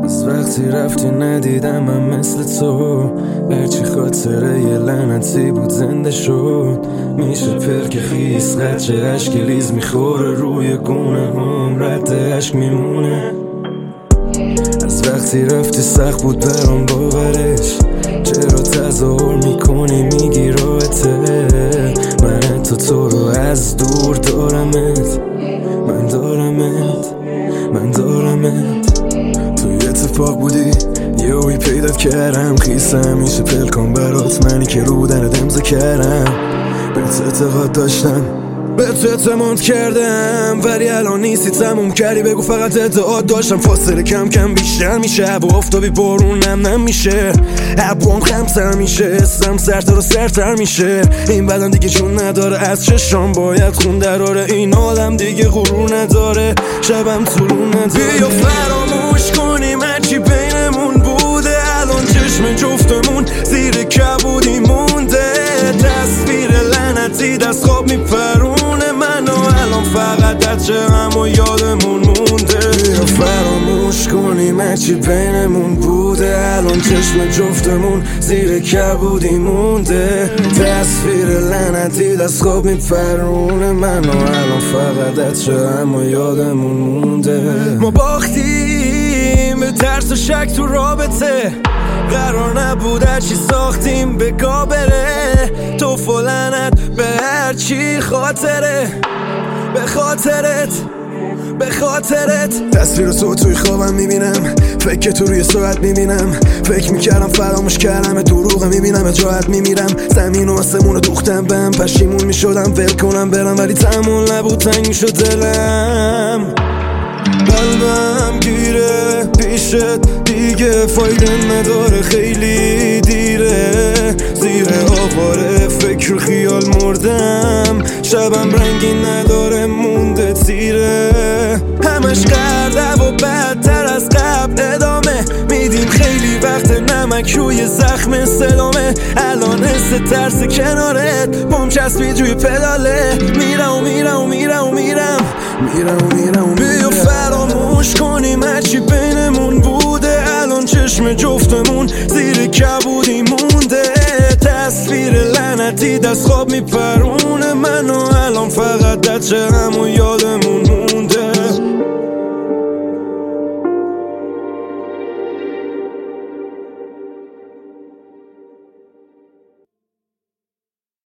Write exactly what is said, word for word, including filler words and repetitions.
از وقتی رفتی ندیدم من مثل تو، هرچی خاطره یه لعنتی بود زنده شد. میشه پرک خیس قچه عشق لیز میخوره روی گونه هم رد عشق میمونه. از وقتی رفتی سخت بود برام باورش، چرا تظاهر میکنی میگی راحته. من تو تو رو از دور دارمت، من دارمت، من دارمت. توی اتفاق بودی یهویی پیدات کردم، خیسه همیشه پلکان برات، منی که رو بودنت امضا کردم. بهت اعتقاد داشتم، بهت اعتماد کردم، ولی الان نیستی تموم کردی. بگو فقط اعتقاد داشتم، فاصله کم کم بیشتر میشه، هوا آفتابی بارونم نمیشه، ابروام خمسر میشه، اسم سرتر و سرتر میشه. این بدن دیگه جون نداره، از چشام باید خون دراره، این عالم دیگه غرور نداره، شبم طولون نداره. بیا فراموش کنیم هرچی بینمون بوده، الان چشم جفتمون زیر کبودی مونده. تصویر لعنتی دست خواب میپرونه منو، الان فقط از چقم و یادمون مونده. بیا فراموش کنیم هرچی بینمون بوده، الان چشم جفتمون زیر کبودی مونده. تصویر لعنتی دست خواب میپرونه منو، الان فقط از چقم و یادمون مونده. ما باختیم به ترس و شک تو رابطه، قرار نبود هرچی ساختیم بگاه بره. تو فلنت به هرچی خاطره، به خاطرت، به خاطرت. تصویر تو توی خوابم میبینم، فکر تو روی ساعت میبینم، فکر میکردم فراموش کردم، دروغه میبینم جاعت میمیرم. زمین و آسمون رو دوختم بهم، پشیمون میشدم ول کنم برم، ولی تحمل نبود تنگ میشد دلم. قلبم گیره پیشت دیگه فایده نداره، خیلی دیره، زیر آواره فکر و خیال مردم. شبم رنگی نداره مونده تیره، همش قرده و بدتر از قبل ادامه میدیم. خیلی وقت نمک روی زخم سلامه، الان حس ترس کنارت بم چسبید روی پداله. میرم و میرم و میرم و میرم میرم و میرم و بیا فراموش کنیم هرچی بینمون بوده، الان چشم جفتمون زیر کبودی مونده. تصویر لعنتی دست خواب میپرونه منو، الان فقط از چقم و یادمون